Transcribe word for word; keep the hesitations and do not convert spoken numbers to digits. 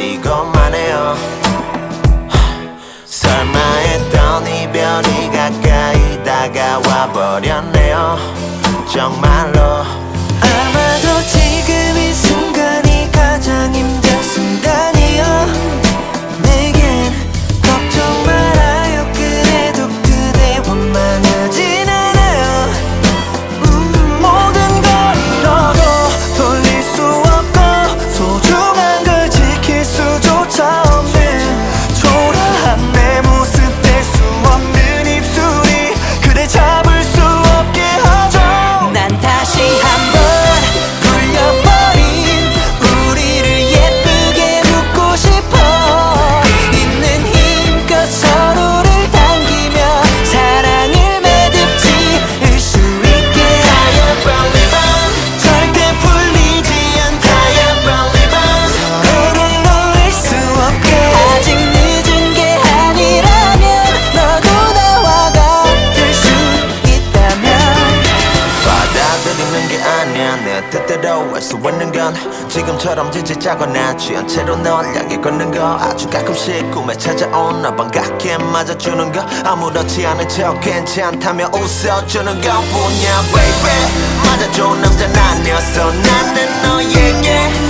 보이고만 해요. 설마 했던 이별이 가까이 다가와 버렸네요. 정말로 아마도 지금 이 순간이 가장 힘든 순간이요. 내겐 걱정 말아요. 그래도 그대 원망하진 않아요. 음, 모든 걸 잃어도 돌릴 수 없고 소중한 걸 지킬 수조차 없는 초라한 내 모습 뗄 수 없는 입술이 그대 잡을 수 없게 하죠. 난 다시 한번 울려버린 우리를 예쁘게 묻고 싶어. 있는 힘껏 서로를 당기며 사랑을 매듭지을 수 있게. Can't believe it. 절대 풀리지 않다. Can't believe it. 내게 놓을 수 없게. 아직 늦은 게 아니라면 너도 나와 같을 수 있다면. 받아들이는 게 아니야. 내 뜻대로 할 수 있는 건 지금처럼 지지자거나 취한 채로 널 향해 걷는 거. 아주 가끔씩 꿈에 찾아온 너 반갑게 맞아주는 거. 아무렇지 않은 척 괜찮다며 웃어주는 것뿐이야 baby. 맞아줘 남자는 아니었어. 나는 너에게